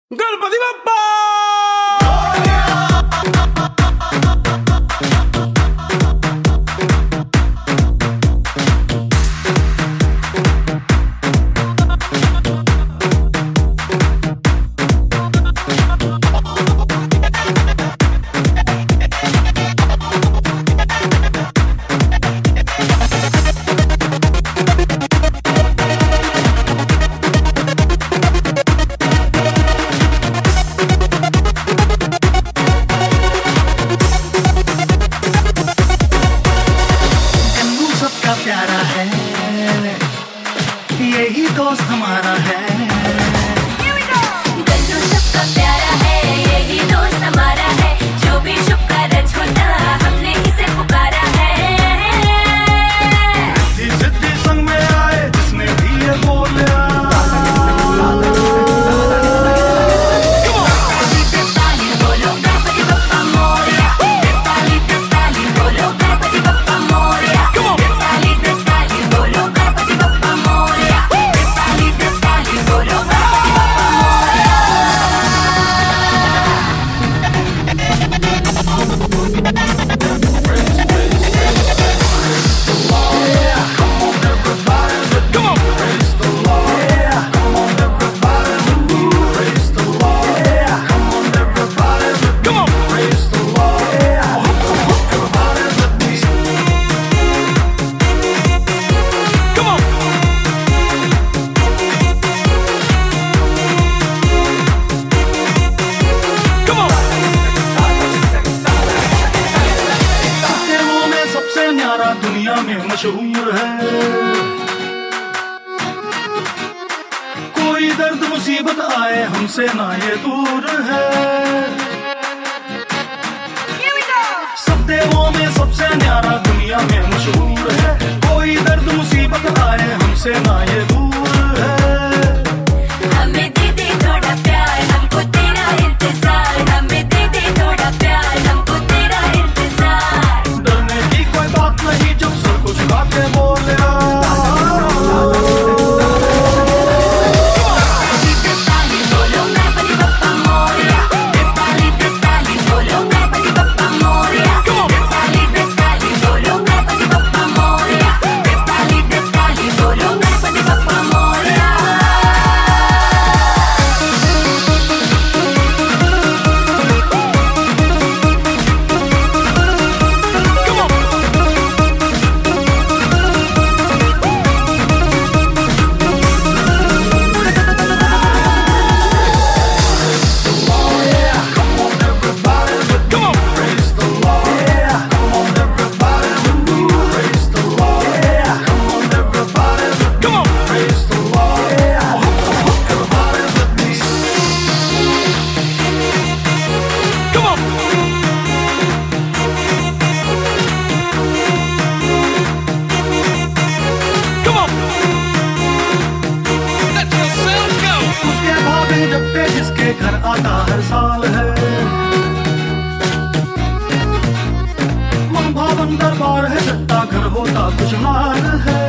गणपति बप्पा। प्यारा है यही दोस्त हमारा है। गन्नू सबका प्यारा है यही दोस्त हमारा है। जो भी शुभ कार्य होता हमने इसे पुकारा है। सिद्धि संग में आए जिसने भी ये बोला। बोलो गणपति बप्पा मोरया। ताली बोलो गणपति बप्पा मोरया। बोलो गणपति बप्पा मोरया। बोलो गणपति बप्पा दुनिया में मशहूर है। कोई दर्द मुसीबत आए हमसे ना ये दूर है। सब देवों में सबसे न्यारा दुनिया में मशहूर है। कोई दर्द मुसीबत आए हमसे ना ये दूर है। हमें दे दे थोड़ा प्यार हमको तेरा इंतजार। हमें दे दे थोड़ा प्यार हमको तेरा इंतजार। डरने की कोई बात नहीं जब सर को झुका के बोले। बोलो गणपति बप्पा मोरया। ताली बोलो गणपति बप्पा मोरया। ताली बोलो गणपति बप्पा मोरया। ताली बोलो गणपति बप्पा मोरया। उसके भाभी जपते जिसके घर आता हर साल है। मन भावन दरबार है सत्ता घर होता कुछ हाल है।